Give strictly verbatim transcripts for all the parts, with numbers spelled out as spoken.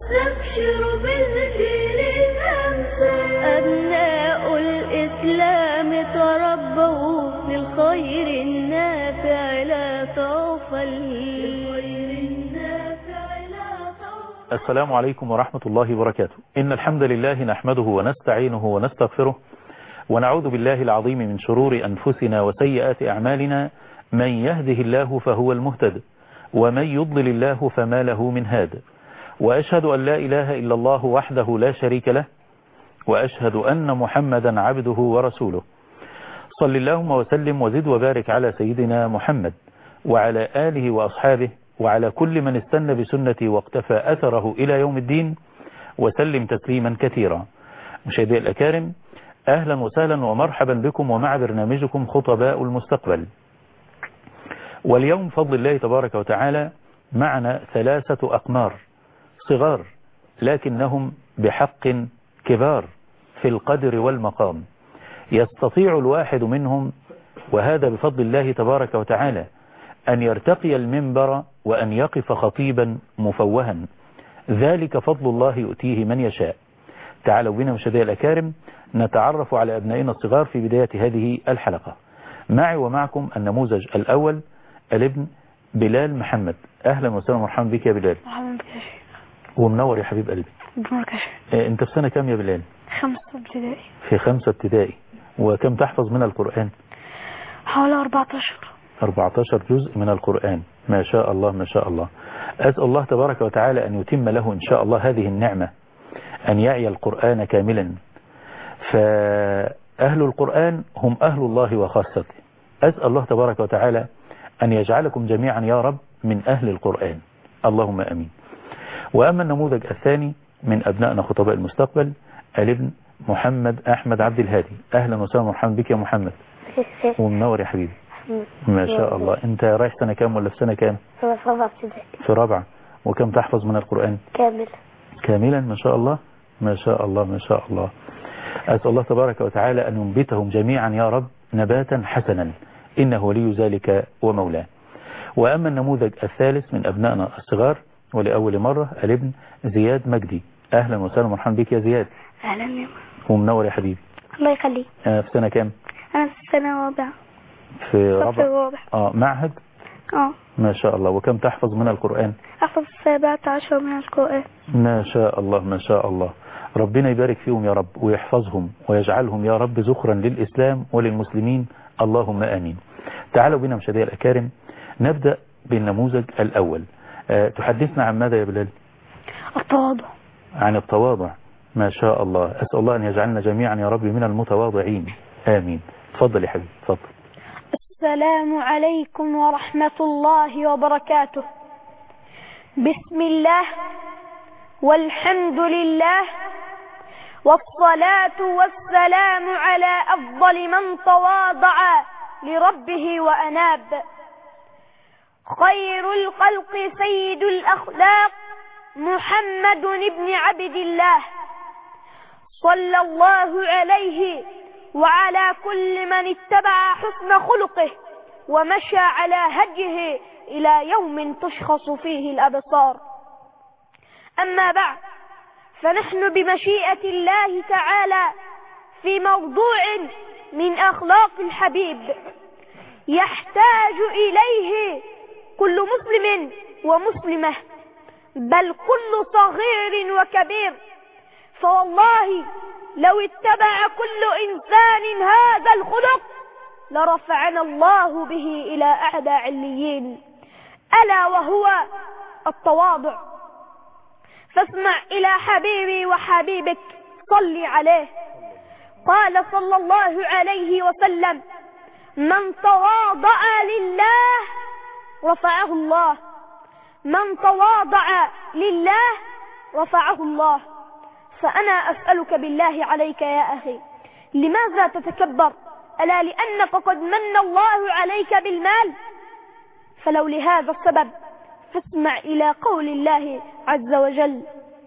نبشر بالجيل الأمثل. أبناء الإسلام تربوا للخير النافع لا طوفل. السلام عليكم ورحمة الله وبركاته. إن الحمد لله نحمده ونستعينه ونستغفره ونعوذ بالله العظيم من شرور أنفسنا وسيئات أعمالنا. من يهده الله فهو المهتد ومن يضلل الله فما له من هاد. وأشهد أن لا إله إلا الله وحده لا شريك له وأشهد أن محمدا عبده ورسوله. صل اللهم وسلم وزد وبارك على سيدنا محمد وعلى آله وأصحابه وعلى كل من استنى بسنتي واقتفى أثره إلى يوم الدين وسلم تسليما كثيرا. مشاهدي الأكارم، أهلا وسهلا ومرحبا بكم ومع برنامجكم خطباء المستقبل. واليوم فضل الله تبارك وتعالى معنا ثلاثة أقمار صغار لكنهم بحق كبار في القدر والمقام. يستطيع الواحد منهم، وهذا بفضل الله تبارك وتعالى، أن يرتقي المنبر وأن يقف خطيبا مفوها. ذلك فضل الله يؤتيه من يشاء. تعالوا بنا مشاهدي الأكارم نتعرف على أبنائنا الصغار في بداية هذه الحلقة. معي ومعكم النموذج الأول الابن بلال محمد. أهلا وسهلا ومرحبا بك يا بلال. مرحبا بك يا شيخ. ومنور يا حبيب قلبي. بنورك يا شيخ. آه انت في سنة كام يا بلال؟ خمسة ابتدائي. في خمسة ابتدائي. وكم تحفظ من القرآن؟ حوالي أربعة عشر. أربعة عشر جزء من القرآن. ما شاء الله ما شاء الله. أسأل الله تبارك وتعالى أن يتم له إن شاء الله هذه النعمة، أن يعي القرآن كاملا. فأهل القرآن هم أهل الله وخاصته. أسأل الله تبارك وتعالى أن يجعلكم جميعا يا رب من أهل القرآن، اللهم أمين. وأما النموذج الثاني من أبنائنا خطباء المستقبل الابن محمد أحمد عبد الهادي. أهلا وسهلا ومرحبا بك يا محمد. ومنور يا حبيبي. ما شاء الله. أنت رايح سنة كام ولا في سنة كام؟ في رابعة ابتدائي. في رابعة. وكم تحفظ من القرآن؟ كامل. كاملا ما شاء الله ما شاء الله ما شاء الله. أسأل الله تبارك وتعالى أن ينبتهم جميعا يا رب نباتا حسنا، إنه ولي ذلك ومولاه. وأما النموذج الثالث من أبنائنا الصغار ولأول مرة الابن زياد مجدي. أهلا وسهلا ومرحبا بك يا زياد. أهلا يا ومنور يا حبيبي. الله يخليك. آه في سنة كام؟ أنا في السنة الرابعة. في رابعة. الرابع. آه معهد. اه ما شاء الله. وكم تحفظ من القرآن؟ أحفظ سبعة عشر من القرآن. ما شاء الله ما شاء الله. ربنا يبارك فيهم يا رب ويحفظهم ويجعلهم يا رب ذخرا للإسلام وللمسلمين، اللهم آمين. تعالوا بنا مشاهدي الأكارم نبدأ بالنموذج الأول. أه تحدثنا عن ماذا يا بلال؟ التواضع. عن التواضع. ما شاء الله. أسأل الله أن يجعلنا جميعا يا رب من المتواضعين، آمين. تفضل يا حبيبي تفضل. السلام عليكم ورحمة الله وبركاته. بسم الله والحمد لله والصلاة والسلام على أفضل من تواضع لربه وأناب. خير الخلق سيد الأخلاق محمد بن عبد الله، صلى الله عليه وعلى كل من اتبع حسن خلقه ومشى على هديه إلى يوم تشخص فيه الأبصار. أما بعد، فنحن بمشيئة الله تعالى في موضوع من أخلاق الحبيب يحتاج إليه كل مسلم ومسلمة، بل كل صغير وكبير. فوالله لو اتبع كل إنسان هذا الخلق لرفعنا الله به إلى أعلى عليين، ألا وهو التواضع. فاسمع إلى حبيبي وحبيبك، صل عليه. قال صلى الله عليه وسلم: من تواضع لله رفعه الله، من تواضع لله رفعه الله. فأنا أسألك بالله عليك يا أخي، لماذا تتكبر؟ ألا لأنك قد من الله عليك بالمال؟ فلو لهذا السبب فاسمع إلى قول الله عز وجل: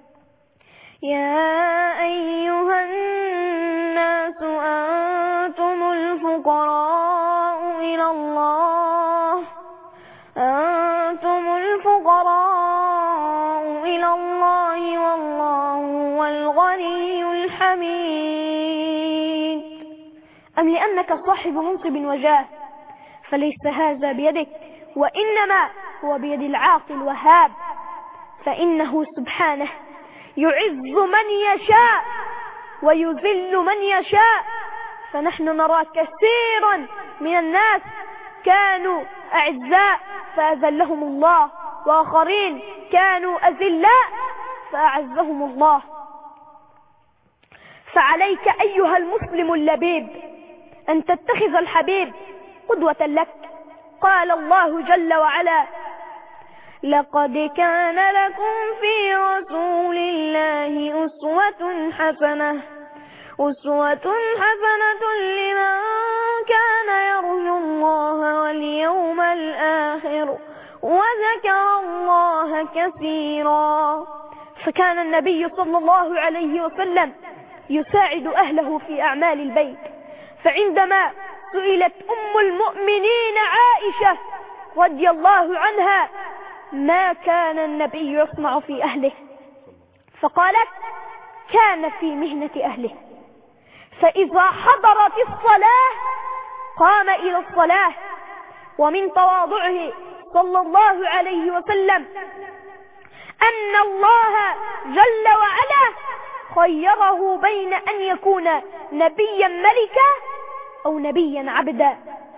يا أيها الناس أنتم الفقراء إلى الله، أنتم الفقراء إلى الله حميد. أم لأنك صاحب منصب وجاه، فليس هذا بيدك، وإنما هو بيد العاقل الوهاب، فإنه سبحانه يعز من يشاء ويذل من يشاء. فنحن نرى كثيرا من الناس كانوا أعزاء فأذلهم الله، وآخرين كانوا أذلاء فأعزهم الله. فعليك أيها المسلم اللبيب أن تتخذ الحبيب قدوة لك. قال الله جل وعلا: لقد كان لكم في رسول الله أسوة حسنة أسوة حسنة لمن كان يرجو الله واليوم الآخر وذكر الله كثيرا. فكان النبي صلى الله عليه وسلم يساعد أهله في أعمال البيت. فعندما سئلت أم المؤمنين عائشة رضي الله عنها ما كان النبي يصنع في أهله، فقالت: كان في مهنة أهله، فإذا حضرت الصلاة قام إلى الصلاة. ومن تواضعه صلى الله عليه وسلم أن الله جل وعلا خيره بين أن يكون نبيا ملكا أو نبيا عبدا،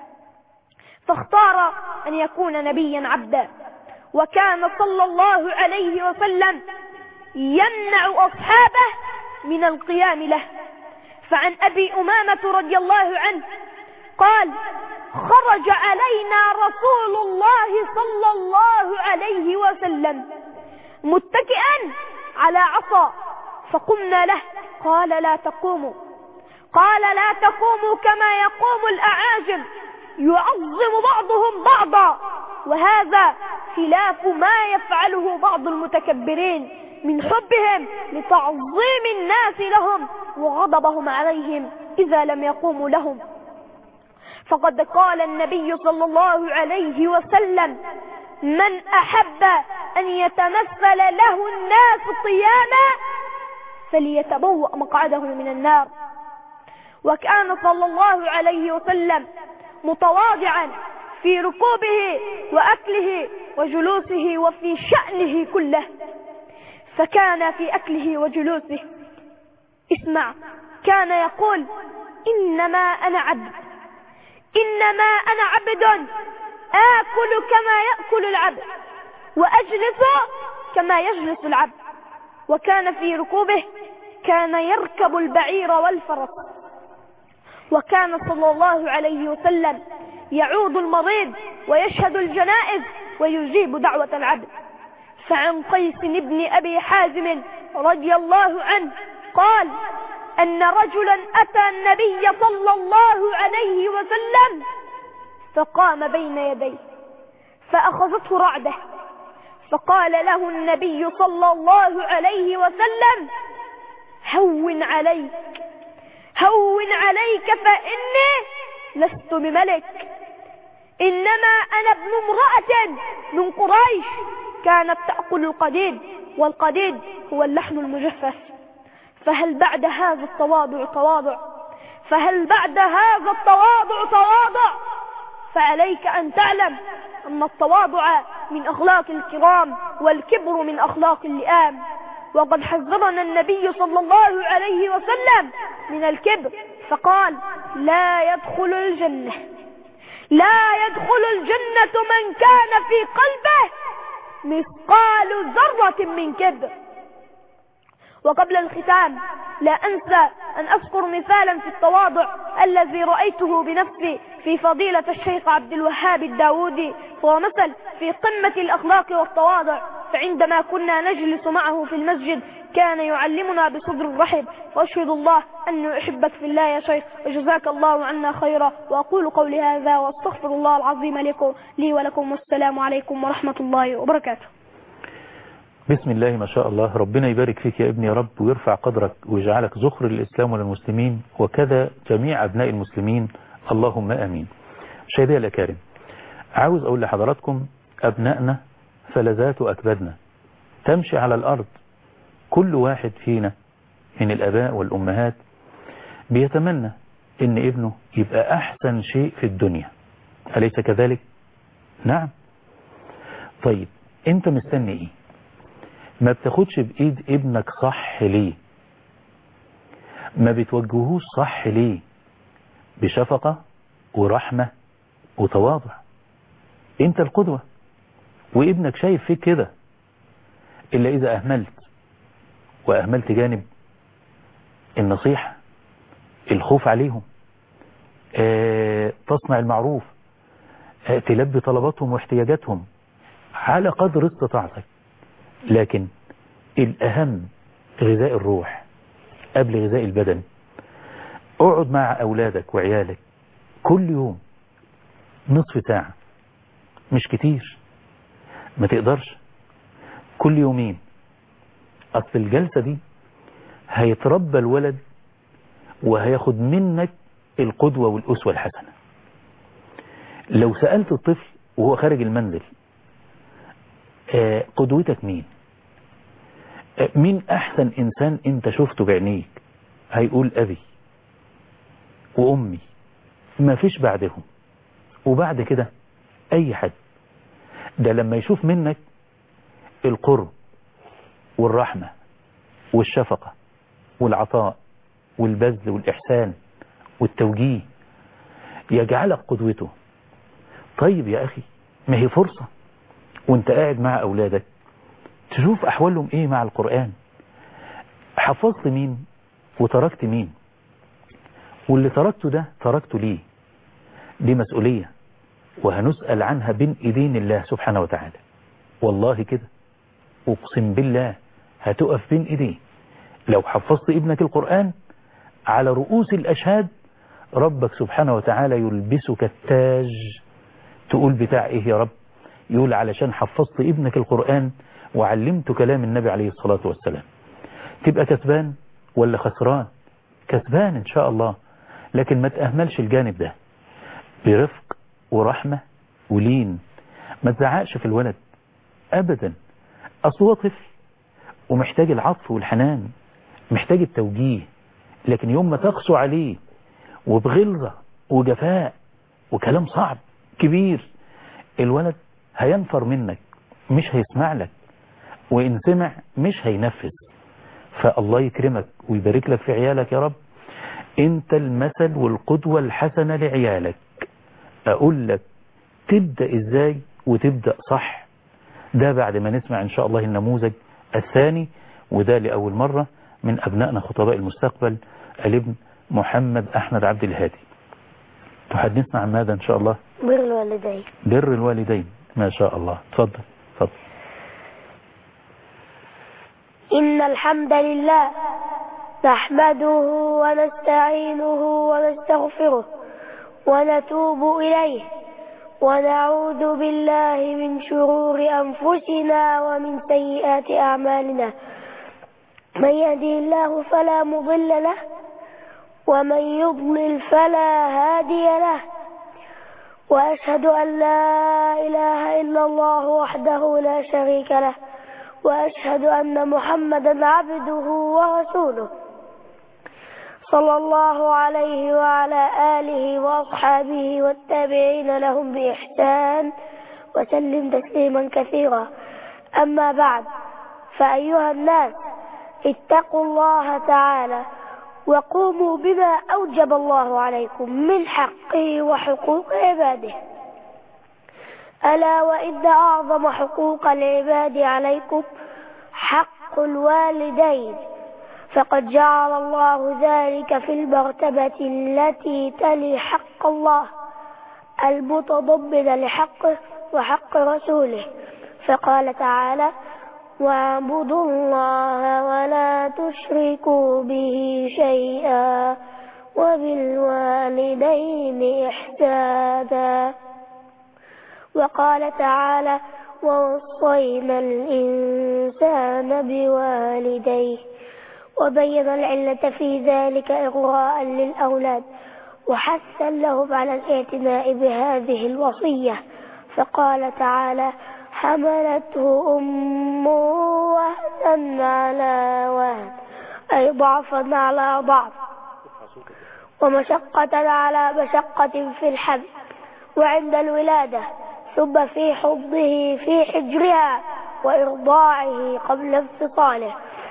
فاختار أن يكون نبيا عبدا. وكان صلى الله عليه وسلم يمنع أصحابه من القيام له. فعن أبي أمامة رضي الله عنه قال: خرج علينا رسول الله صلى الله عليه وسلم متكئا على عصا، فقمنا له، قال: لا تقوموا قال لا تقوموا كما يقوم الأعاجم، يعظم بعضهم بعضا، وهذا خلاف ما يفعله بعض المتكبرين من حبهم لتعظيم الناس لهم وغضبهم عليهم إذا لم يقوموا لهم. فقد قال النبي صلى الله عليه وسلم: من أحب أن يتمثل له الناس قياما فليتبوأ مقعده من النار. وكان صلى الله عليه وسلم متواضعا في ركوبه وأكله وجلوسه وفي شأنه كله. فكان في أكله وجلوسه، اسمع، كان يقول: إنما أنا عبد إنما أنا عبد آكل كما يأكل العبد وأجلس كما يجلس العبد. وكان في ركوبه كان يركب البعير والفرس. وكان صلى الله عليه وسلم يعود المريض ويشهد الجنائز ويجيب دعوة العبد. فعن قيس بن أبي حازم رضي الله عنه قال أن رجلا أتى النبي صلى الله عليه وسلم فقام بين يديه فأخذته رعدة، فقال له النبي صلى الله عليه وسلم: هون عليك هون عليك فإني لست بملك، إنما أنا ابن امرأة من قريش كانت تأكل القديد، والقديد هو اللحم المجفف. فهل بعد هذا التواضع تواضع؟ فهل بعد هذا التواضع تواضع؟ فعليك أن تعلم أن التواضع من أخلاق الكرام، والكبر من أخلاق اللئام. وقد حذرنا النبي صلى الله عليه وسلم من الكبر، فقال: لا يدخل الجنة لا يدخل الجنة من كان في قلبه مثقال ذرة من كبر. وقبل الختام لا أنسى أن أذكر مثالا في التواضع الذي رأيته بنفسي في فضيلة الشيخ عبد الوهاب الداودي، هو مثل في قمة الأخلاق والتواضع. فعندما كنا نجلس معه في المسجد كان يعلمنا بصدر رحب. وأشهد الله أني أحبك في الله يا شيخ، وجزاك الله عنا خيرا. وأقول قولي هذا وأستغفر الله العظيم لكم لي ولكم، والسلام عليكم ورحمة الله وبركاته. بسم الله ما شاء الله. ربنا يبارك فيك يا ابني يا رب، ويرفع قدرك ويجعلك ذخر للإسلام وللمسلمين، وكذا جميع أبناء المسلمين، اللهم آمين. مشاهدينا الأكارم، عاوز أقول لحضراتكم: أبنائنا فلذات أكبادنا تمشي على الأرض، كل واحد فينا من الآباء والأمهات بيتمنى إن ابنه يبقى أحسن شيء في الدنيا، أليس كذلك؟ نعم. طيب أنت مستني إيه؟ ما بتاخدش بإيد ابنك صح ليه؟ ما بتوجهوش صح ليه؟ بشفقة ورحمة وتواضع. أنت القدوة وابنك شايف فيك كده، إلا إذا أهملت وأهملت جانب النصيحة، الخوف عليهم، آه، تصنع المعروف، آه، تلبي طلباتهم واحتياجاتهم على قدر استطاعتك. لكن الأهم غذاء الروح قبل غذاء البدن. اقعد مع أولادك وعيالك كل يوم نصف ساعة، مش كتير، ما تقدرش كل يومين. أصل الجلسة دي هيتربى الولد وهياخد منك القدوة والأسوة الحسنة. لو سألت الطفل وهو خارج المنزل آه قدوتك مين؟ آه مين أحسن إنسان أنت شفته بعينيك؟ هيقول أبي وأمي، ما فيش بعدهم. وبعد كده أي حد. ده لما يشوف منك القرب والرحمة والشفقة والعطاء والبذل والإحسان والتوجيه يجعلك قدوته. طيب يا أخي، ما هي فرصة وانت قاعد مع أولادك تشوف أحوالهم إيه مع القرآن. حفظت مين وتركت مين؟ واللي تركته ده تركته ليه؟ دي مسؤولية وهنسأل عنها بين إيدين الله سبحانه وتعالى. والله كده أقسم بالله هتقف بين إيديه. لو حفظت ابنك القرآن على رؤوس الأشهاد ربك سبحانه وتعالى يلبسك التاج. تقول بتاع إيه يا رب؟ يقول علشان حفظت ابنك القرآن وعلمت كلام النبي عليه الصلاة والسلام. تبقى كسبان ولا خسران؟ كسبان إن شاء الله. لكن ما تأهملش الجانب ده برفق ورحمة ولين. ما تزعقش في الولد أبدا. أصله طفل ومحتاج العطف والحنان، محتاج التوجيه. لكن يوم ما تقسو عليه وبغلظة وجفاء وكلام صعب كبير، الولد هينفر منك، مش هيسمع لك، وإن سمع مش هينفذ. فالله يكرمك ويبارك لك في عيالك يا رب. انت المثل والقدوة الحسنة لعيالك. اقول لك تبدأ ازاي وتبدأ صح. ده بعد ما نسمع ان شاء الله النموذج الثاني، وده لأول مرة من أبنائنا خطباء المستقبل، الابن محمد أحمد عبد الهادي. تحدثنا عن ماذا إن شاء الله؟ بر الوالدين. بر الوالدين، ما شاء الله. تفضل تفضل. إن الحمد لله نحمده ونستعينه ونستغفره ونتوب إليه ونعوذ بالله من شرور أنفسنا ومن سيئات أعمالنا. من يهدي الله فلا مضل له ومن يضلل فلا هادي له. وأشهد أن لا إله إلا الله وحده لا شريك له وأشهد أن محمدا عبده ورسوله صلى الله عليه وعلى آله وأصحابه والتابعين لهم بإحسان وسلم تسليما كثيرا. أما بعد، فأيها الناس اتقوا الله تعالى وقوموا بما أوجب الله عليكم من حقه وحقوق عباده. ألا وإن أعظم حقوق العباد عليكم حق الوالدين، فقد جعل الله ذلك في المرتبة التي تلي حق الله المتضمن لحقه وحق رسوله. فقال تعالى: واعبدوا الله ولا تشركوا به شيئا وبالوالدين إحسانا. وقال تعالى: ووصينا الإنسان بوالديه. وبين العلة في ذلك إغراء للأولاد وحثا لهم على الاعتناء بهذه الوصية. فقال تعالى: حملته أمه وهنا على وهن، أي ضعفا على ضعف ومشقة على مشقة في الحمل وعند الولادة ثم في حضنه في حجرها وإرضاعه قبل انفصاله.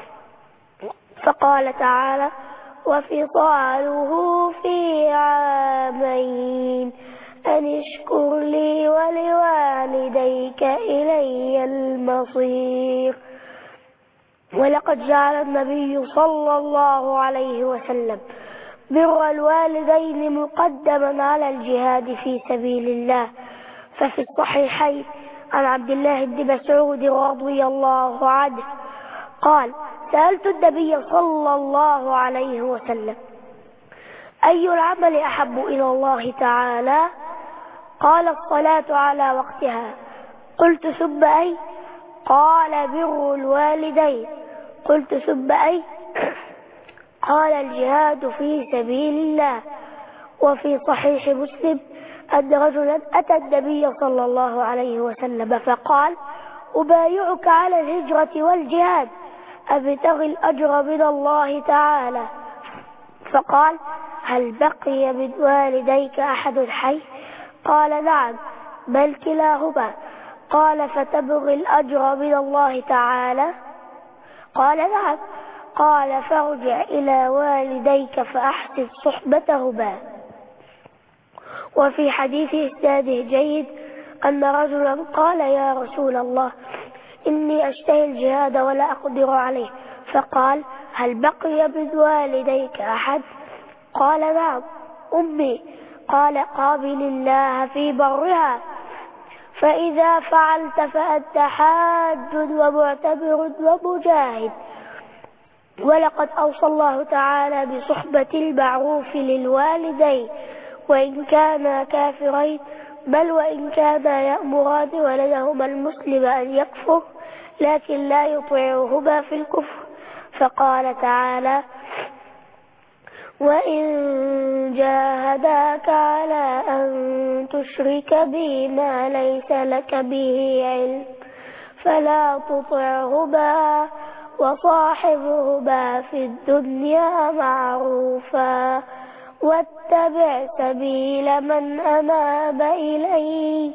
فقال تعالى وفصاله في عامين أن اشكر لي ولوالديك إلي المصير. ولقد جعل النبي صلى الله عليه وسلم بر الوالدين مقدما على الجهاد في سبيل الله. ففي الصحيحين عن عبد الله بن مسعود رضي الله عنه قال سألت النبي صلى الله عليه وسلم أي العمل أحب إلى الله تعالى؟ قال الصلاة على وقتها. قلت ثم أي؟ قال بر الوالدين. قلت ثم أي؟ قال الجهاد في سبيل الله. وفي صحيح مسلم أن رجلا أتى النبي صلى الله عليه وسلم فقال أبايعك على الهجرة والجهاد أبتغي الأجر من الله تعالى. فقال هل بقي من والديك أحد حي؟ قال نعم بل كلاهما. قال فتبغي الأجر من الله تعالى؟ قال نعم. قال فارجع إلى والديك فأحسن صحبتهما. وفي حديث إسناده جيد أن رجلا قال يا رسول الله إني أشتهي الجهاد ولا أقدر عليه. فقال هل بقي من والديك أحد؟ قال نعم أمي. قال قابل الله في برها فإذا فعلت فأنت حاج ومعتمر ومجاهد. ولقد أوصى الله تعالى بصحبة المعروف للوالدين وإن كانا كافرين بل وإن كانا يأمران ولدهما المسلم أن يكفر لكن لا يطيعهما في الكفر. فقال تعالى وإن جاهداك على أن تشرك بي ما ليس لك به علم فلا تطعهما وصاحبهما في الدنيا معروفا واتبع سبيل من أناب إلي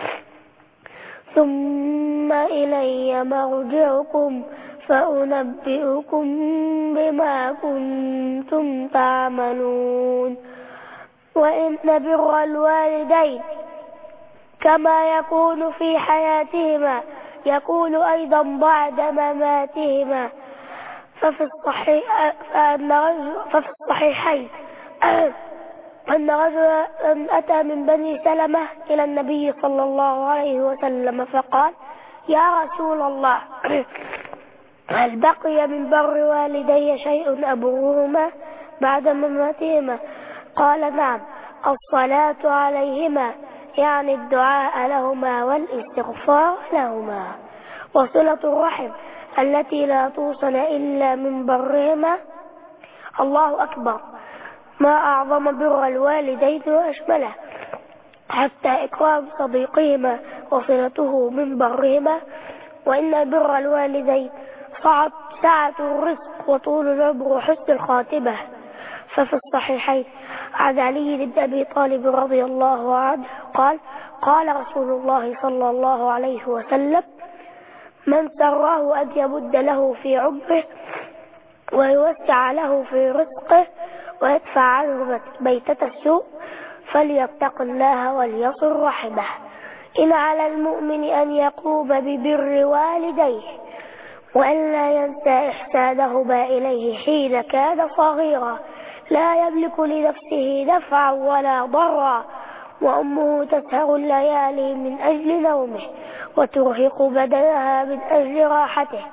ثم إلي مرجعكم فأنبئكم بما كنتم تعملون. وإن بر الوالدين كما يكون في حياتهما يكون أيضا بعد مماتهما. ففي الصحيح ففي الصحيحين أن رجلا أتى من بني سلمة إلى النبي صلى الله عليه وسلم فقال يا رسول الله هل بقي من بر والدي شيء أبرهما بعد مماتهما؟ قال نعم الصلاة عليهما يعني الدعاء لهما والاستغفار لهما وصلة الرحم التي لا توصل إلا من برهما. الله أكبر ما أعظم بر الوالدين وأشمله حتى إكرام صديقهما وصلته من برهما. وإن بر الوالدين صعب سعة الرزق وطول العمر وحسن الخاتمة. ففي الصحيحين عن علي بن أبي طالب رضي الله عنه قال قال رسول الله صلى الله عليه وسلم من سراه أن يمد له في عمره ويوسع له في رزقه ويدفع عنه بيتة السوء فليتق الله وليصل رحمه. إن على المؤمن أن يقوم ببر والديه وأن لا ينسى إحسانهما إليه حين كان صغيرا لا يملك لنفسه نفعا ولا ضرا وأمه تسهر الليالي من أجل نومه وترهق بدنها من أجل راحته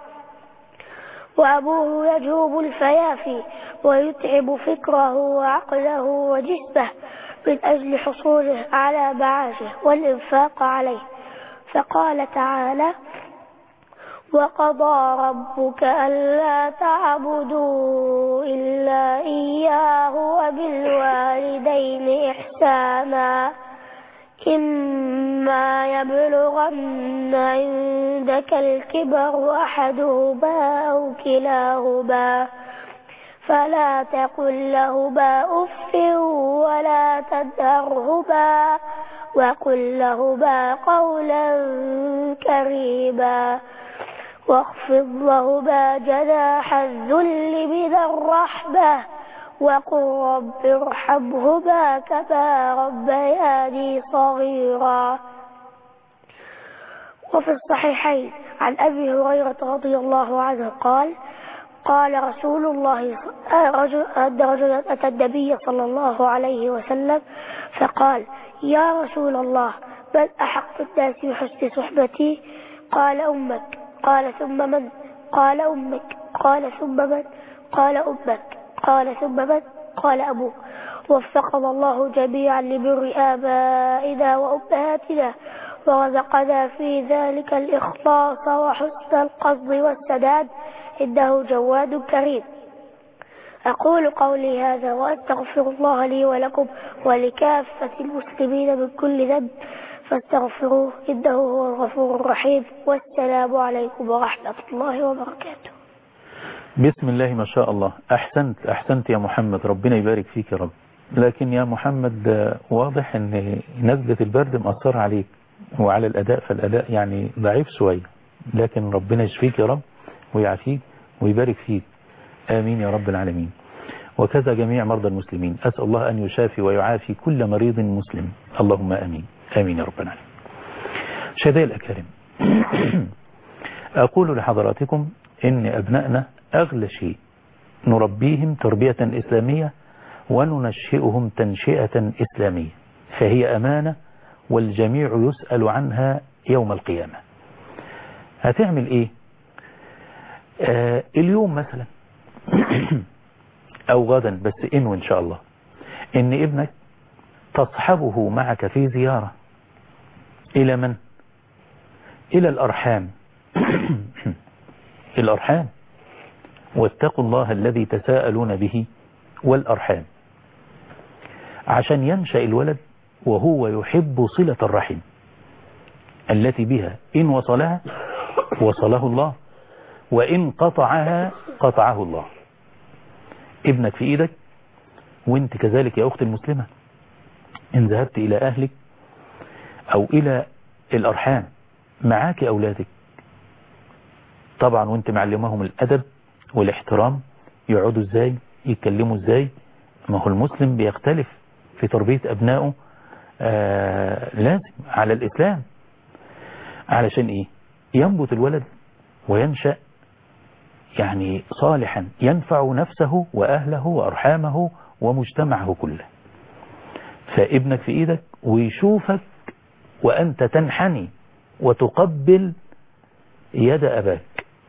وأبوه يجوب الفيافي ويتعب فكره وعقله وجسمه من أجل حصوله على معاشه والإنفاق عليه. فقال تعالى وقضى ربك ألا تعبدوا إلا إياه وبالوالدين إحسانا إما يبلغن عندك الكبر أحدهما أو كلاهما فلا تقل لهما أف ولا تنهرهما وقل لهما قولا كريما واخفض لهما جناح الذل من الرحمة وقل رب ارحمهما كما ربياني صغيرا. وفي الصحيحين عن أبي هريرة رضي الله عنه قال قال رسول الله أن رجلا أتى النبي صلى الله عليه وسلم فقال يا رسول الله من أحق الناس بحسن صحبتي؟ قال أمك. قال ثم من؟ قال أمك. قال ثم من؟ قال أمك. قال ثم من؟ قال أبوك. وفقنا الله جميعا لبر آبائنا وأمهاتنا ورزقنا في ذلك الإخلاص وحسن القصد والسداد إنه جواد كريم. أقول قولي هذا وأستغفر الله لي ولكم ولكافة المسلمين من كل ذنب فاستغفروه إنه هو الغفور الرحيم. والسلام عليكم ورحمة الله وبركاته. بسم الله ما شاء الله. أحسنت أحسنت يا محمد، ربنا يبارك فيك يا رب. لكن يا محمد واضح أن نزلة البرد مأثر عليك وعلى الأداء، فالأداء يعني ضعيف شوية، لكن ربنا يشفيك يا رب ويعافيك ويبارك فيك، آمين يا رب العالمين. وكذا جميع مرضى المسلمين، أسأل الله أن يشافي ويعافي كل مريض مسلم، اللهم آمين آمين يا رب العالمين. شهداء الأكارم، أقول لحضراتكم إن أبنائنا أغلى شيء نربيهم تربية إسلامية وننشئهم تنشئة إسلامية، فهي أمانة والجميع يسأل عنها يوم القيامة. هتعمل إيه؟ آه اليوم مثلا أو غدا، بس إنه إن شاء الله إن ابنك تصحبه معك في زيارة إلى من؟ إلى الأرحام. الأرحام، واتقوا الله الذي تساءلون به والأرحام، عشان ينشأ الولد وهو يحب صلة الرحم التي بها إن وصلها وصله الله وإن قطعها قطعه الله. ابنك في إيدك، وانت كذلك يا أخت المسلمة إن ذهبت إلى أهلك أو إلى الأرحام معاك أولادك طبعا، وانت معلمهم الأدب والاحترام، يقعدوا ازاي، يتكلموا ازاي. ما هو المسلم بيختلف في تربية أبنائه، آه لازم على الإسلام. علشان إيه؟ ينبت الولد وينشأ يعني صالحا ينفع نفسه وأهله وأرحامه ومجتمعه كله. فابنك في إيدك ويشوفك وأنت تنحني وتقبل يد أباك.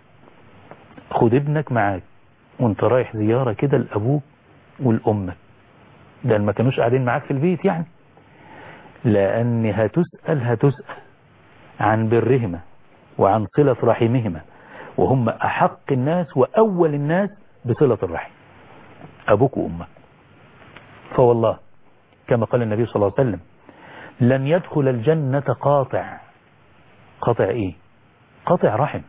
خد ابنك معاك وانت رايح زيارة كده لأبوك والأمك، ده ما كانوش قاعدين معاك في البيت يعني، لأن هتسأل هتسأل عن برهما وعن صلة رحمهما، وهم أحق الناس وأول الناس بصلة الرحم، أبوك وأمك. فوالله كما قال النبي صلى الله عليه وسلم لن يدخل الجنة قاطع. قاطع إيه؟ قاطع رحم.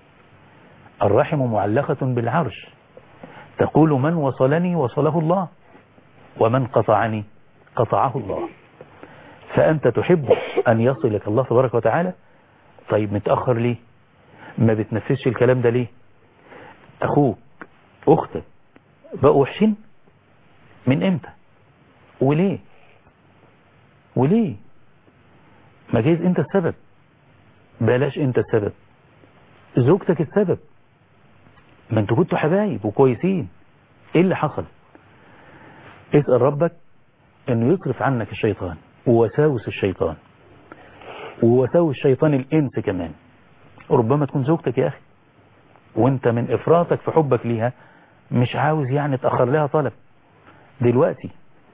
الرحم معلقة بالعرش، تقول من وصلني وصله الله ومن قطعني قطعه الله. فأنت تحب أن يصلك الله تبارك وتعالى، طيب متأخر ليه؟ ما بتنفذش الكلام ده ليه؟ أخوك أختك بقوا وحشين من إمتى؟ وليه؟ وليه؟ ما جايز أنت السبب، بلاش أنت السبب، زوجتك السبب، ما انتوا كنتوا حبايب وكويسين، ايه اللي حصل؟ اسأل ربك انه يصرف عنك الشيطان ووساوس الشيطان ووساوس شيطان الانس كمان. ربما تكون زوجتك يا اخي وانت من افراطك في حبك ليها مش عاوز يعني تأخر لها طلب، دلوقتي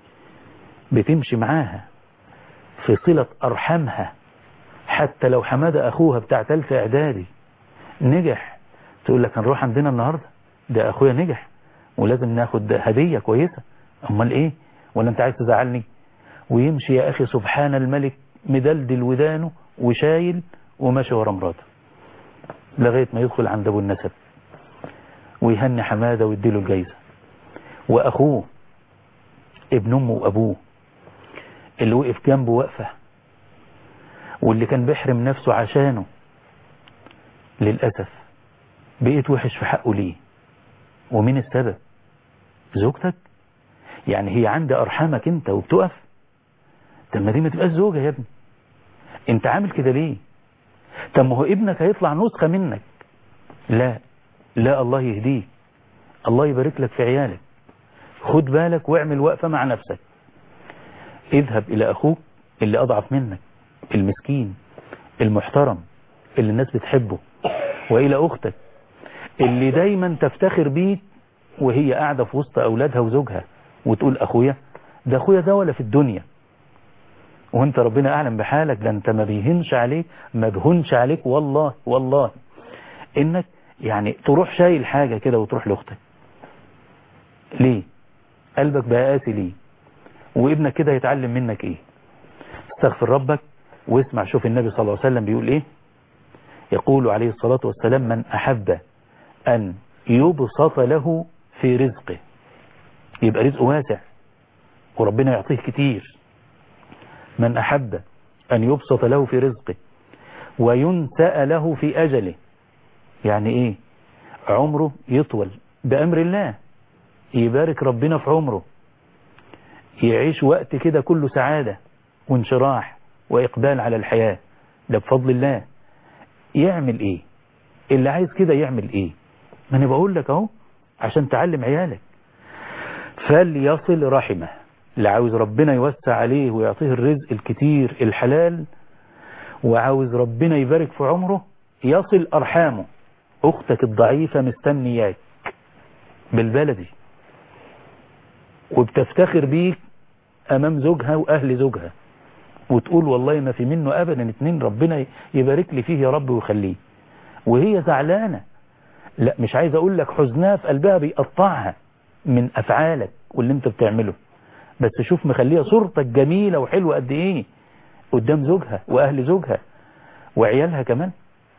بتمشي معاها في صلة ارحامها، حتى لو حمادة اخوها بتاع تالتة اعدادي نجح تقول لك هنروح عندنا النهاردة، ده اخويا نجح ولازم ناخد هدية كويسة، امال ايه؟ ولا انت عايز تزعلني؟ ويمشي يا اخي سبحان الملك مدلدل ودانه وشايل وماشي ورا مراته لغاية ما يدخل عند ابو النسب ويهني حمادة ويديله الجايزة. وأخوه ابن أمه وأبوه اللي وقف جنبه وقفة، واللي كان بيحرم نفسه عشانه، للأسف بقيت وحش في حقه. ليه؟ ومين السبب؟ زوجتك؟ يعني هي عند أرحامك انت وبتقف؟ طب ما دي ما تبقاش زوجة يا ابني، انت عامل كده ليه؟ طب ما هو ابنك هيطلع نسخة منك. لا لا، الله يهديك، الله يبارك لك في عيالك. خد بالك واعمل وقفة مع نفسك. اذهب إلى أخوك اللي أضعف منك، المسكين المحترم اللي الناس بتحبه، وإلى أختك اللي دايما تفتخر بيك وهي قاعدة في وسط أولادها وزوجها وتقول أخويا ده، أخويا ده ولا في الدنيا، وانت ربنا أعلم بحالك، ده انت ما بيهنش عليك، ما بيهنش عليك والله والله انك يعني تروح شايل حاجة كده وتروح لأختك. ليه؟ قلبك بقى قاسي ليه؟ وابنك كده يتعلم منك ايه؟ استغفر ربك واسمع. شوف النبي صلى الله عليه وسلم بيقول ايه؟ يقول عليه الصلاة والسلام: من أحب أن يبسط له في رزقه، يبقى رزقه واسع وربنا يعطيه كتير. من أحب أن يبسط له في رزقه وينسأ له في أجله، يعني ايه؟ عمره يطول بأمر الله، يبارك ربنا في عمره، يعيش وقت كده كله سعادة وانشراح وإقبال على الحياة، ده بفضل الله. يعمل ايه؟ اللي عايز كده يعمل ايه؟ ما انا بقول لك اهو عشان تعلم عيالك. فليصل رحمه، اللي عاوز ربنا يوسع عليه ويعطيه الرزق الكتير الحلال وعاوز ربنا يبارك في عمره، يصل أرحامه. أختك الضعيفة مستنياك بالبلدي وبتفتخر بيك أمام زوجها وأهل زوجها، وتقول والله ما في منه أبدا اتنين، ربنا يبارك لي فيه يا رب ويخليه، وهي زعلانة. لا مش عايز أقول لك حزنها في قلبها بيقطعها من أفعالك واللي انت بتعمله، بس شوف مخليها صورتك جميلة وحلوة قد ايه قدام زوجها وأهل زوجها وعيالها كمان.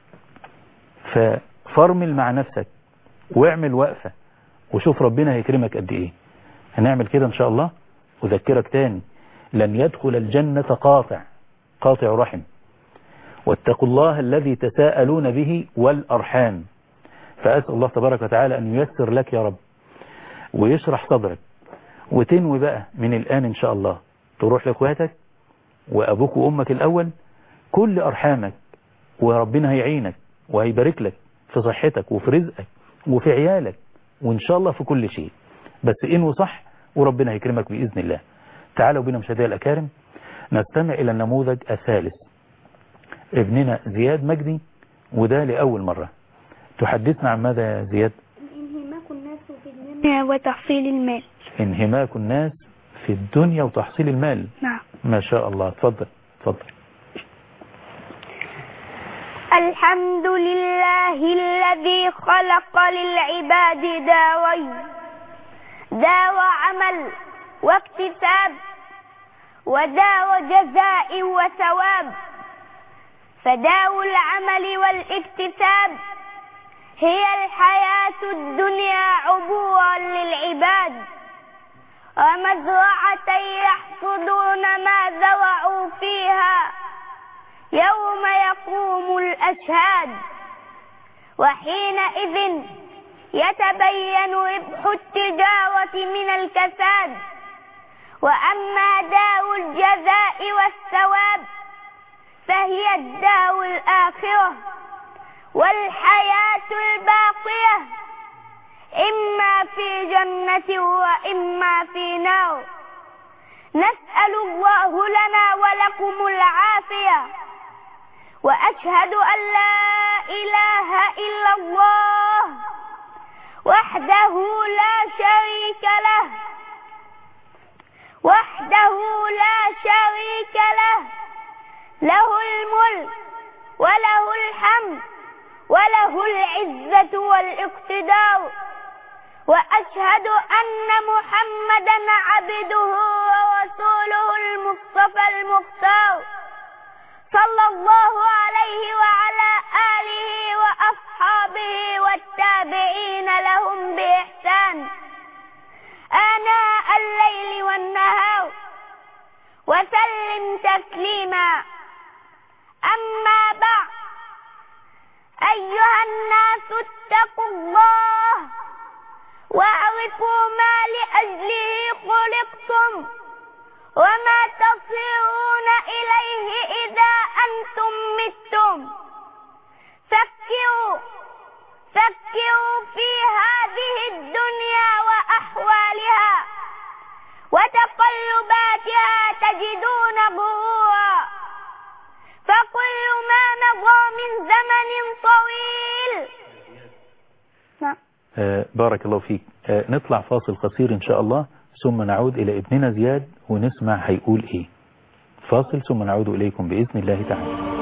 ففرمل مع نفسك واعمل وقفة وشوف ربنا هيكرمك قد ايه. هنعمل كده ان شاء الله. أذكرك تاني: لن يدخل الجنة قاطع قاطع رحم، واتقوا الله الذي تساءلون به والأرحام. فأسأل الله تبارك وتعالى أن ييسر لك يا رب ويشرح صدرك، وتنوي بقى من الآن إن شاء الله تروح لأخواتك وأبوك وأمك الأول، كل أرحامك، وربنا هيعينك وهيبارك لك في صحتك وفي رزقك وفي عيالك وإن شاء الله في كل شيء، بس إنه صح وربنا هيكرمك بإذن الله. تعالوا بنا مشاهدينا الأكارم نستمع إلى النموذج الثالث. ابننا زياد مجدي، وده لأول مرة. تحدثنا عن ماذا يا زياد؟ انهماك الناس في الدنيا وتحصيل المال. انهماك الناس في الدنيا وتحصيل المال. نعم. ما شاء الله. تفضل تفضل. الحمد لله الذي خلق للعباد داوين، داو عمل واكتساب وداو جزاء وثواب. فداو العمل والاكتساب هي الحياة الدنيا عبورا للعباد، ومزرعة يحصدون ما زرعوا فيها يوم يقوم الأشهاد، وحينئذ يتبين ربح التجارة من الكساد. وأما دار الجزاء والثواب فهي الدار الآخرة والحياة الباقية، إما في جنة وإما في نار. نسأل الله لنا ولكم العافية، وأشهد أن لا إله إلا الله وحده لا شريك له وحده لا شريك له له الملك وله الحمد وله العزة والاقتدار. وأشهد أن محمدا عبده ورسوله المصطفى المختار، صلى الله عليه وعلى آله وأصحابه والتابعين لهم بإحسان. تسليما. أما بعد، أيها الناس اتقوا الله واعرفوا ما لأجله خلقتم وما تصيرون إليه إذا أنتم متم. فكروا فكروا في هذه الدنيا وأحوالها وتقلباتها تجدون غرورا، فكل ما مضى من زمن طويل. آه بارك الله فيك. آه نطلع فاصل قصير إن شاء الله، ثم نعود إلى ابننا زياد ونسمع هيقول إيه. فاصل ثم نعود إليكم بإذن الله تعالى.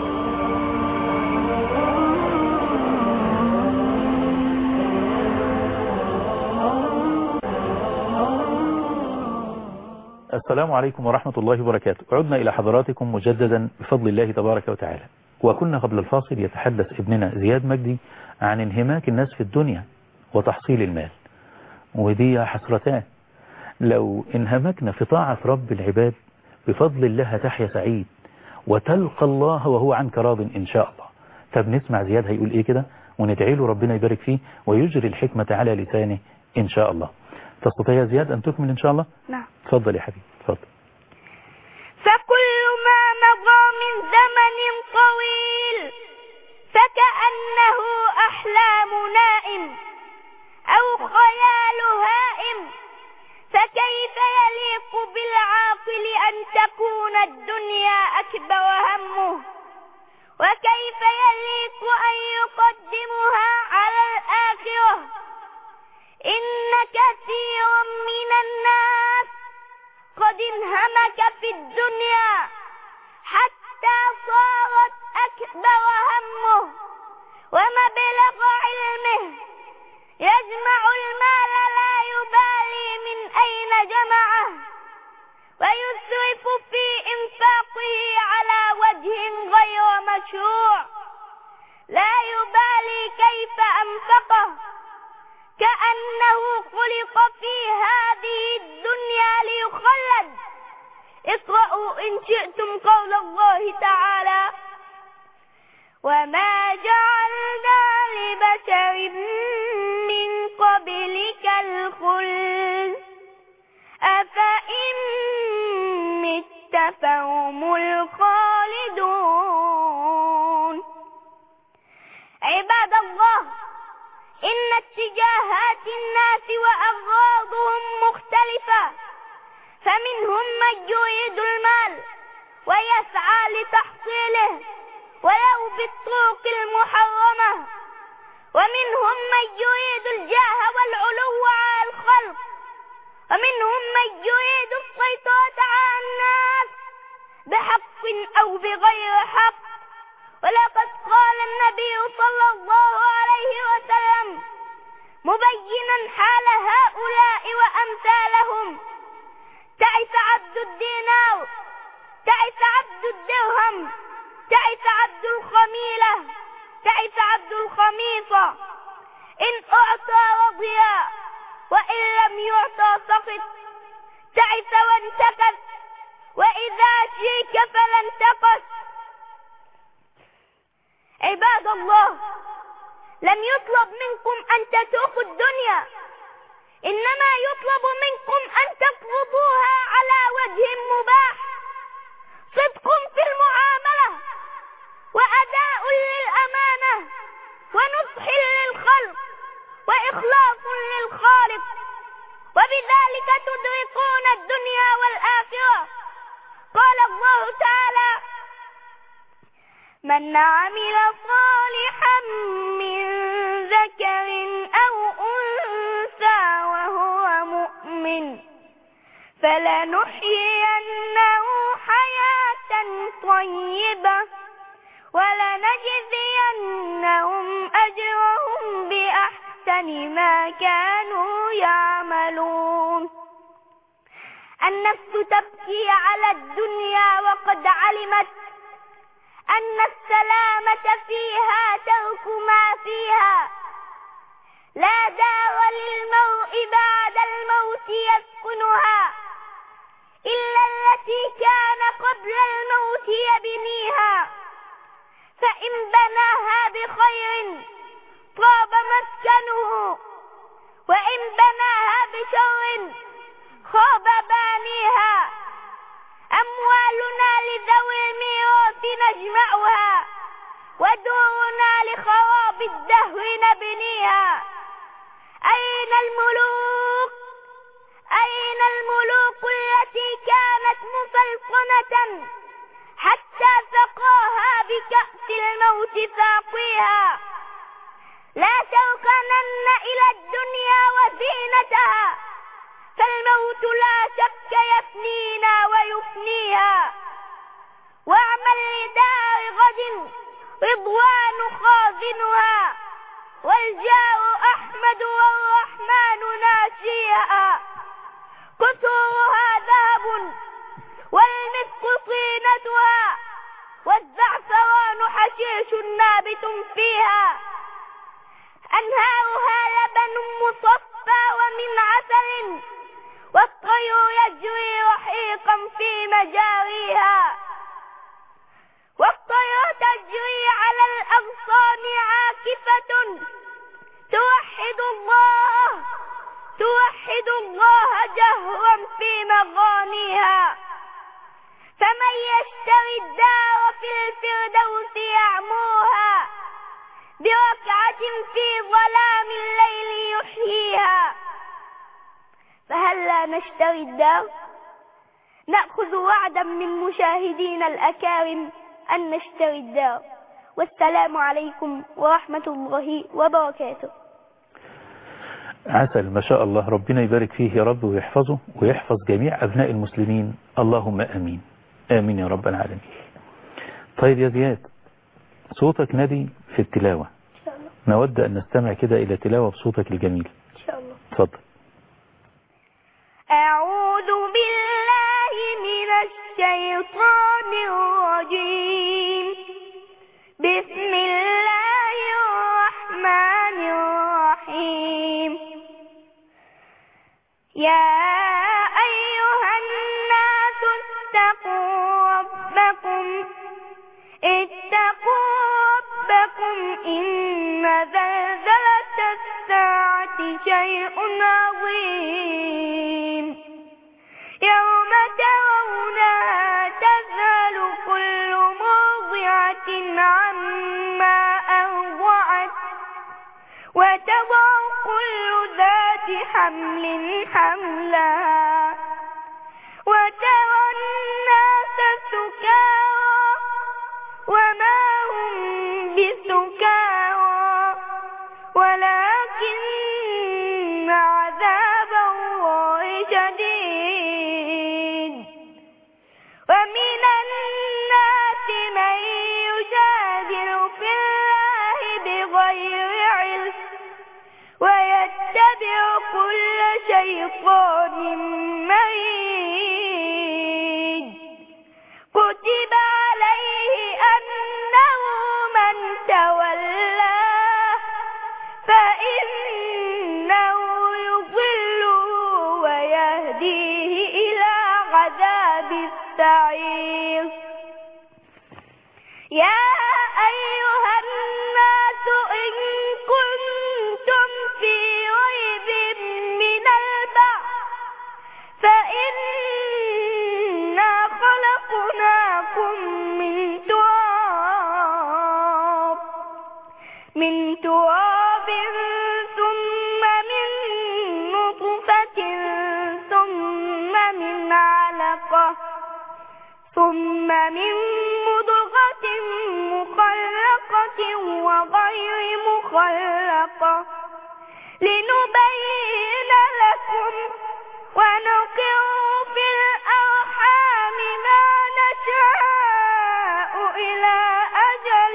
السلام عليكم ورحمة الله وبركاته. عدنا إلى حضراتكم مجددا بفضل الله تبارك وتعالى. وكنا قبل الفاصل يتحدث ابننا زياد مجدي عن انهماك الناس في الدنيا وتحصيل المال، ودي حسرتان. لو انهمكنا في طاعة رب العباد بفضل الله هتحيا سعيد وتلقى الله وهو عنك راض إن شاء الله. طب نسمع زياد هيقول إيه كده وندعي له ربنا يبارك فيه ويجري الحكمة على لسانه إن شاء الله. تستطيع يا زياد أن تكمل إن شاء الله؟ نعم. تفضل يا حبيبي تفضل. فكل ما مضى من زمن طويل فكأنه أحلام نائم أو خيال هائم، فكيف يليق بالعاقل أن تكون الدنيا أكبر همه، وكيف يليق أن يقدمها على الآخرة؟ إن كثيرا من الناس قد انهمك في الدنيا حتى صارت أكبر همه ومبلغ علمه، يجمع المال لا يبالي من أين جمعه، ويسرف في إنفاقه على وجه غير مشروع، لا يبالي كيف أنفقه، كأنه خلق في هذه الدنيا ليخلد. اقرأوا إن شئتم قول الله تعالى: وما جعلنا لبشر من قبلك الخلد أفإن مت فهم الخالدون. عباد الله، إن اتجاهات الناس وأغراضهم مختلفة، فمنهم من يريد المال ويسعى لتحصيله ولو بالطرق المحرمة، ومنهم من يريد الجاه والعلو على الخلق، ومنهم من يريد السيطرة على الناس بحق أو بغير حق. ولقد قال النبي صلى الله عليه وسلم مبينا حال هؤلاء وأمثالهم: تعس عبد الدينار، تعس عبد الدرهم، تعس عبد الخميلة، تعس عبد الخميصة. إن أعطى رضي وإن لم يعطى سخط، تعس وانتكس، وإذا شيك فلا انتقص. عباد الله، لم يطلب منكم أن تتركوا الدنيا، إنما يطلب منكم أن تقبضوها على وجه مباح، صدق في المعاملة وأداء للأمانة ونصح للخلق وإخلاص للخالق، وبذلك تدركون الدنيا والآخرة. قال الله تعالى: من عمل صالحا من ذكر أو أنثى وهو مؤمن فلنحيينه حياة طيبة ولنجزينهم أجرهم بأحسن ما كانوا يعملون. النفس تبكي على الدنيا وقد علمت أن السلامة فيها ترك ما فيها. لا دار للمرء بعد الموت يسكنها إلا التي كان قبل قبل الموت يبنيها، فإن بناها بخير طاب مسكنه، وإن بناها بشر خاب بانيها. أموالنا لذوي الميراث نجمعها، ودورنا لخراب الدهر نبنيها. أين الملوك أين الملوك التي كانت مسلطنة حتى سقاها بكأس الموت ساقيها؟ لا تركنن إلى الدنيا وزينتها، فالموت لا شك يفنينا ويفنيها. واعمل لدار غد رضوان خازنها، والجار أحمد والرحمن ناشيها. قصورها ذهب والمسك طينتها، والزعفران حشيش نابت فيها. أنهارها لبن مصفى ومن عسل، والطير يجري رحيقا في مجاريها. والطير تجري على الأغصان عاكفة، توحد الله توحد الله جهرا في مغانيها. فمن يشتري الدار في الفردوس يعموها، بركعة في ظلام الليل يحييها. فهلا نشتري الدار؟ نأخذ وعدا من مشاهدينا الأكارم أن نشتري الدار. والسلام عليكم ورحمة الله وبركاته. عسل ما شاء الله، ربنا يبارك فيه يا رب ويحفظه ويحفظ جميع أبناء المسلمين، اللهم آمين آمين يا رب العالمين. طيب يا زياد، صوتك نادي في التلاوة، إن شاء الله. نود أن نستمع كده إلى تلاوة بصوتك الجميل إن شاء الله. تفضل. أعوذ بالله من الشيطان الرجيم. بسم الله الرحمن الرحيم. يا أيها الناس اتقوا ربكم اتقوا ربكم إن زلزلة الساعة شيء عظيم. يوم ترونها تذهل كل مرضعة عما أرضعت، وتضع كل ذات حمل حملها، وترى الناس سكارى وما هم بسكارى ولكن عذاب الله شديد. ومن الناس من يجادل في الله بغير علم، ويتبع كل شيطان مريد. كتب عليه أنه من تولاه فإنه يضله ويهديه إلى عذاب السعير. يا أيها الناس إن كنتم في ريب من البعث فإنا خلقناكم من تراب من تراب ثم من نطفة ثم من علقة ثم من مضغة مخلقة وغير مخلقة لنبين لكم ونقر في الأرحام ما نشاء إلى أجل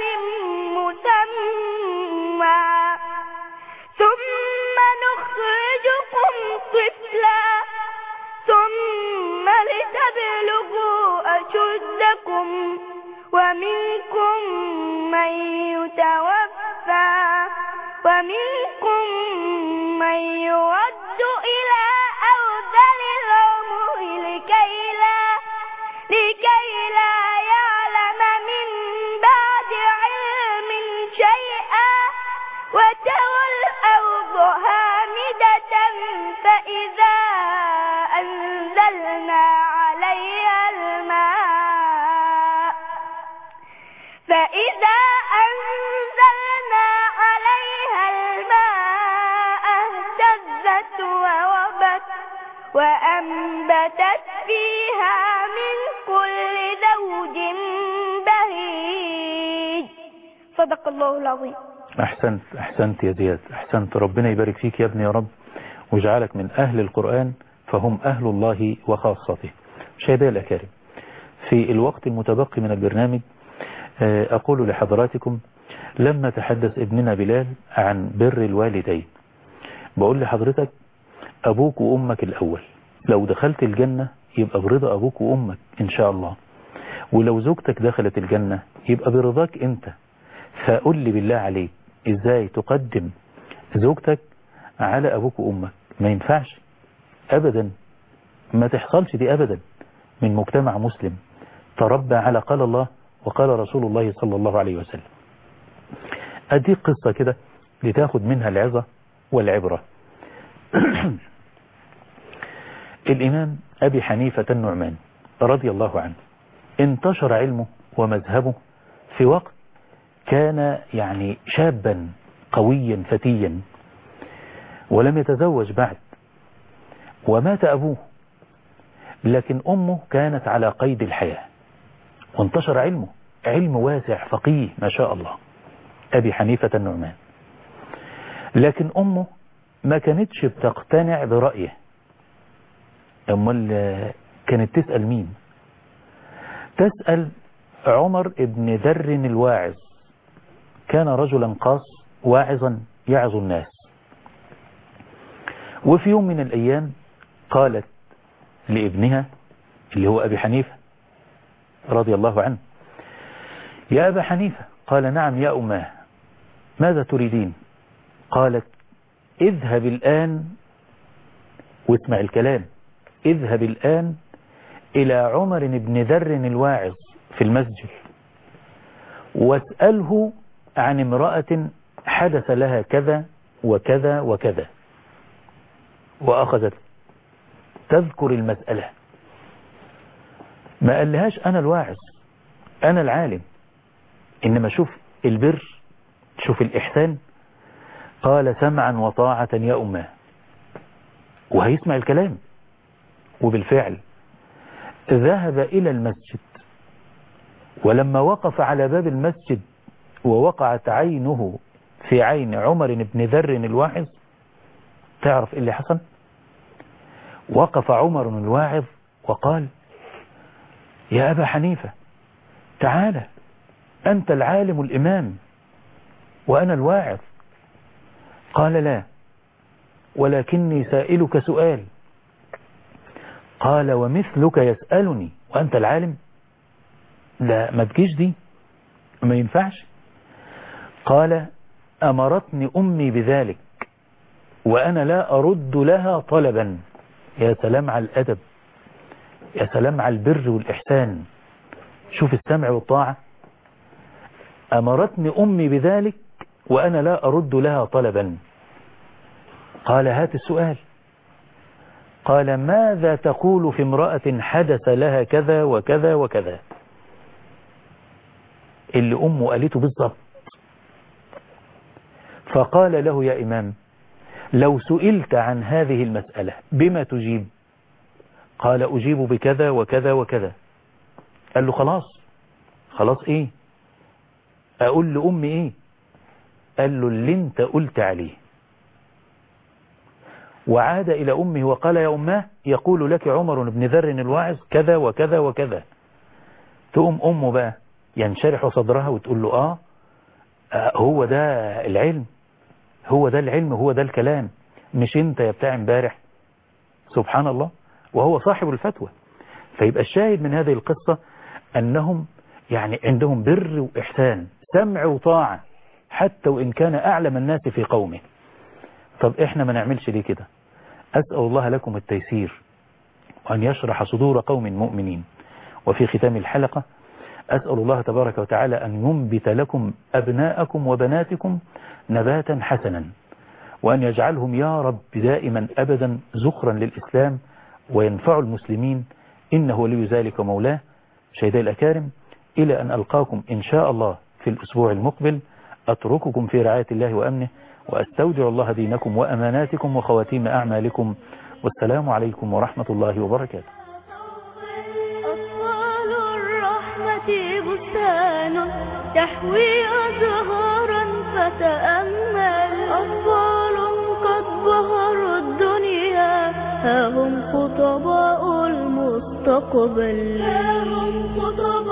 مسمى ثم نخرجكم طفلا ثم لتبلغوا أشدكم ومنكم من يتوفى ومنكم من يرد إلى أرذل العمر لكي لا لكي لا فإذا أنزلنا عليها الماء فإذا أنزلنا عليها الماء اهتزت وربت وأنبتت فيها من كل زوج بهيج. صدق الله العظيم. أحسنت أحسنت يا زياد، أحسنت. ربنا يبارك فيك يا ابني يا رب، ويجعلك من أهل القرآن فهم أهل الله وخاصته. مشاهدي الأكارم، في الوقت المتبقي من البرنامج أقول لحضراتكم لما تحدث ابننا بلال عن بر الوالدين، بقول لحضرتك أبوك وأمك الأول، لو دخلت الجنة يبقى برضا أبوك وأمك إن شاء الله، ولو زوجتك دخلت الجنة يبقى برضاك أنت. فقل لي بالله عليك إزاي تقدم زوجتك على أبوك وأمك؟ ما ينفعش أبدا، ما تحصلش دي أبدا من مجتمع مسلم تربى على قال الله وقال رسول الله صلى الله عليه وسلم. أديك قصة كده لتاخد منها العظة والعبرة. الإمام أبي حنيفة النعمان رضي الله عنه انتشر علمه ومذهبه في وقت كان يعني شابا قويا فتيا ولم يتزوج بعد، ومات أبوه، لكن أمه كانت على قيد الحياة، وانتشر علمه، علم واسع فقيه ما شاء الله أبي حنيفة النعمان، لكن أمه ما كانتش بتقتنع برأيه. أمال كانت تسأل مين؟ تسأل عمر ابن ذر الواعظ، كان رجلا قاص واعظا يعظ الناس. وفي يوم من الأيام قالت لابنها اللي هو أبي حنيفة رضي الله عنه: يا أبا حنيفة. قال: نعم يا أماه، ماذا تريدين؟ قالت: اذهب الآن، واسمع الكلام، اذهب الآن إلى عمر بن ذر الواعظ في المسجد واسأله عن امرأة حدث لها كذا وكذا وكذا. وأخذت تذكر المسألة، ما قال لهاش أنا الواعظ أنا العالم، إنما شوف البر، شوف الإحسان. قال: سمعا وطاعة يا أماه. وهيسمع الكلام. وبالفعل ذهب إلى المسجد، ولما وقف على باب المسجد ووقعت عينه في عين عمر بن ذر الواعظ، تعرف إيه اللي حصل؟ وقف عمر الواعظ وقال: يا أبا حنيفة تعالى، أنت العالم الإمام وأنا الواعظ. قال: لا، ولكني سائلك سؤال. قال: ومثلك يسألني وأنت العالم؟ لا، ما تجيش دي، ما ينفعش. قال: أمرتني أمي بذلك وأنا لا أرد لها طلبا. يا سلام على الأدب، يا سلام على البر والإحسان، شوف السمع والطاعة. أمرتني أمي بذلك وأنا لا أرد لها طلبا. قال: هات السؤال. قال: ماذا تقول في امرأة حدث لها كذا وكذا وكذا؟ اللي أمه قالته بالضبط. فقال له: يا إمام، لو سئلت عن هذه المسألة بما تجيب؟ قال: أجيب بكذا وكذا وكذا. قال له: خلاص خلاص إيه؟ أقول لأمي إيه؟ قال له: اللي انت قلت عليه. وعاد إلى أمه وقال: يا أماه، يقول لك عمر بن ذر الواعظ كذا وكذا وكذا. تقوم أمه بقى ينشرح صدرها وتقول له: آه, آه هو ده العلم، هو ده العلم، هو ده الكلام، مش انت يا بتاع امبارح. سبحان الله، وهو صاحب الفتوى. فيبقى الشاهد من هذه القصة أنهم يعني عندهم بر وإحسان، سمع وطاعة، حتى وإن كان أعلم الناس في قومه. طب إحنا ما نعملش ليه كده؟ أسأل الله لكم التيسير وأن يشرح صدور قوم مؤمنين. وفي ختام الحلقة أسأل الله تبارك وتعالى أن ينبت لكم أبناءكم وبناتكم نباتا حسنا، وأن يجعلهم يا رب دائما أبدا ذخرا للإسلام وينفع المسلمين، إنه ولي ذلك مولاه. شهداء الأكارم، إلى أن ألقاكم إن شاء الله في الأسبوع المقبل، أترككم في رعاية الله وأمنه، وأستودع الله دينكم وأماناتكم وخواتيم أعمالكم، والسلام عليكم ورحمة الله وبركاته. أطفال الرحمة بستان تحوي أزهارا فتأمل، أطفال قد بهروا الدنيا، ها هم خطباء المستقبل، ها هم خطباء